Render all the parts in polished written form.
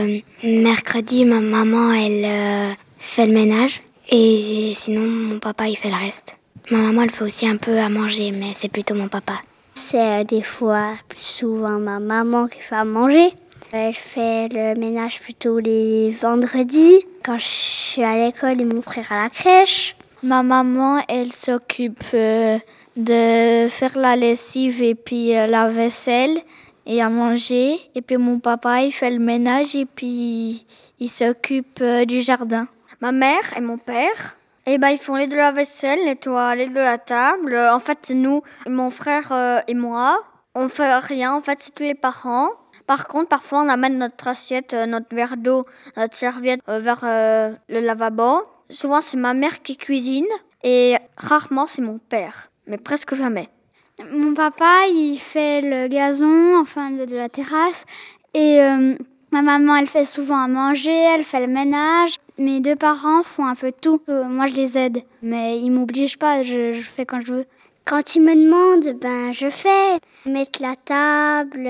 mercredi, ma maman, elle fait le ménage. Et sinon, mon papa, il fait le reste. Ma maman, elle fait aussi un peu à manger, mais c'est plutôt mon papa. C'est des fois, plus souvent, ma maman qui fait à manger. Elle fait le ménage plutôt les vendredis, quand je suis à l'école et mon frère à la crèche. Ma maman, elle s'occupe de faire la lessive et puis la vaisselle et à manger. Et puis mon papa, il fait le ménage et puis il s'occupe du jardin. Ma mère et mon père, ils font les de la vaisselle, nettoient les de la table. En fait, nous, mon frère et moi, on fait rien. En fait, c'est tous les parents. Par contre, parfois, on amène notre assiette, notre verre d'eau, notre serviette vers le lavabo. Souvent, c'est ma mère qui cuisine et rarement, c'est mon père, mais presque jamais. Mon papa, il fait le gazon, enfin de la terrasse. Et ma maman, elle fait souvent à manger, elle fait le ménage. Mes deux parents font un peu tout. Moi, je les aide, mais ils m'obligent pas, je fais quand je veux. Quand ils me demandent, je fais. Mettre la table,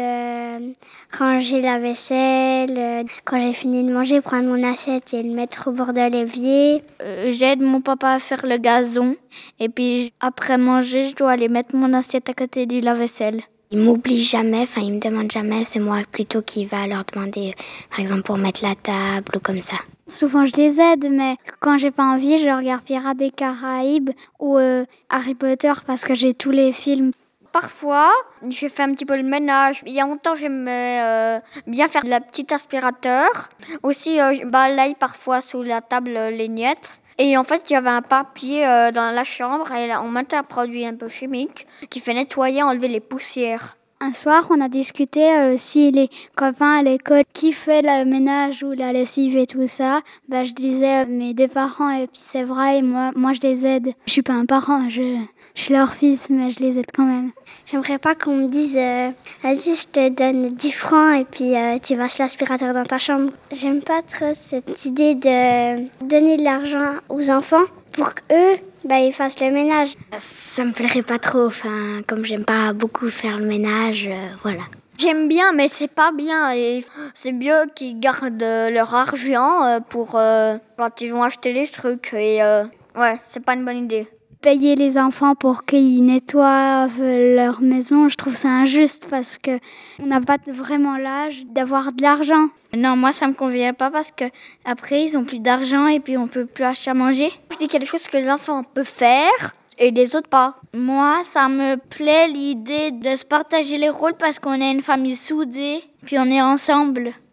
ranger la vaisselle. Quand j'ai fini de manger, prendre mon assiette et le mettre au bord de l'évier. J'aide mon papa à faire le gazon. Et puis après manger, je dois aller mettre mon assiette à côté du lave-vaisselle. Ils m'obligent jamais, ils me demandent jamais. C'est moi plutôt qui va leur demander, par exemple, pour mettre la table ou comme ça. Souvent, je les aide, mais quand j'ai pas envie, je regarde Pirates des Caraïbes ou Harry Potter parce que j'ai tous les films. Parfois, je fais un petit peu le ménage. Il y a longtemps, j'aimais bien faire le petit aspirateur. Aussi, je balaye parfois sous la table les miettes. Et en fait, il y avait un papier dans la chambre et on mettait un produit un peu chimique qui fait nettoyer, enlever les poussières. Un soir, on a discuté si les copains à l'école qui fait le ménage ou la lessive et tout ça. Je disais mes deux parents et puis c'est vrai, et moi je les aide. Je suis pas un parent, je suis leur fils, mais je les aide quand même. J'aimerais pas qu'on me dise vas-y, je te donne 10 francs et puis tu vas sur l'aspirateur dans ta chambre. J'aime pas trop cette idée de donner de l'argent aux enfants pour qu'eux, ils fassent le ménage. Ça me plairait pas trop, comme j'aime pas beaucoup faire le ménage, voilà. J'aime bien, mais c'est pas bien. Et c'est mieux qu'ils gardent leur argent pour quand ils vont acheter les trucs. Et c'est pas une bonne idée. Payer les enfants pour qu'ils nettoient leur maison, je trouve ça injuste parce que on n'a pas vraiment l'âge d'avoir de l'argent. Non, moi ça me convient pas parce que après ils ont plus d'argent et puis on peut plus acheter à manger. C'est quelque chose que les enfants peuvent faire et les autres pas. Moi, ça me plaît l'idée de se partager les rôles parce qu'on est une famille soudée puis on est ensemble.